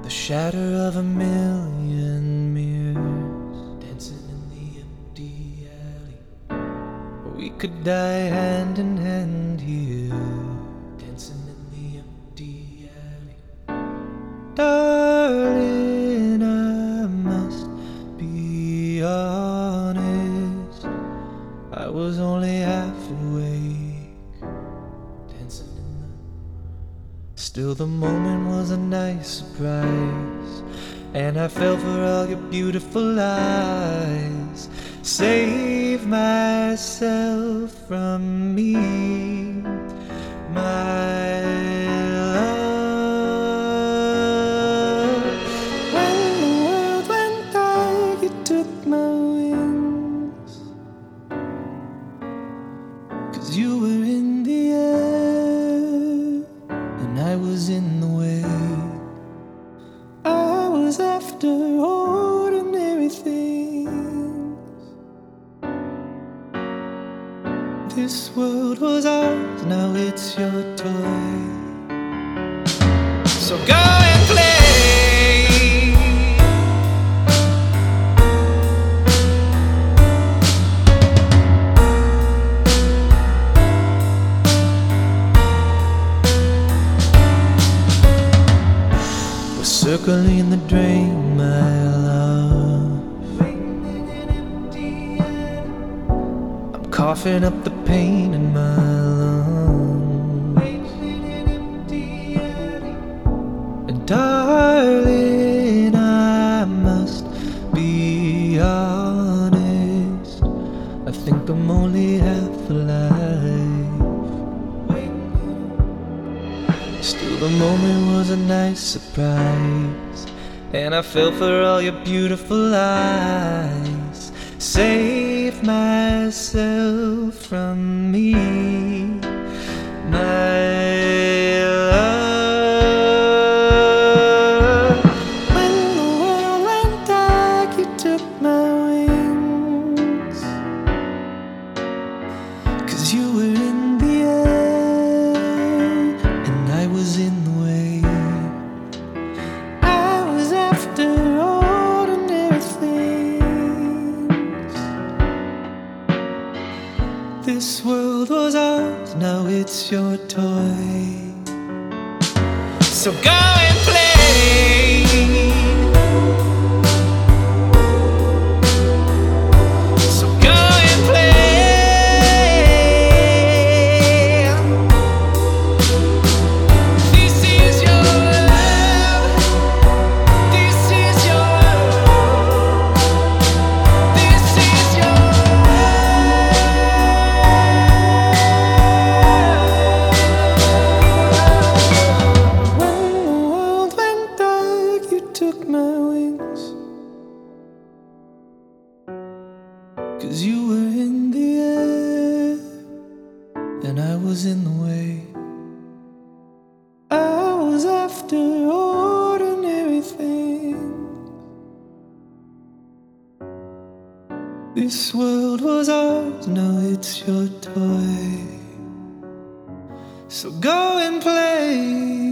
The shatter of a million mirrors dancing in the empty alley. We could die hand in hand here, dancing in the empty alley. Darling, I must be honest, I was only half awake, dancing in the... Still the moment was a nice surprise, and I fell for all your beautiful eyes. Save myself from me, my love. When the world went dark, you took my wings, 'cause you were in the air and I was in the way. I was after ordinary things. This world was ours, now it's your toy. So go and play. We're circling the drain, my love. I'm coughing up the pain in my lungs. And darling, I must be honest, I think I'm only half alive. Still the moment was a nice surprise, and I fell for all your beautiful eyes. Save myself from me, my love. When the world went dark, you took my wings, 'cause you were in the air and I was in the way. I was after ordinary things. This world was ours, now it's your toy. So go and play. So go and play. This is your love. This is your love. This is your When the world went dark, you took my wings, 'cause you were in the air and I was in the way. I was after ordinary things. This world was ours, now it's your toy. So go and play.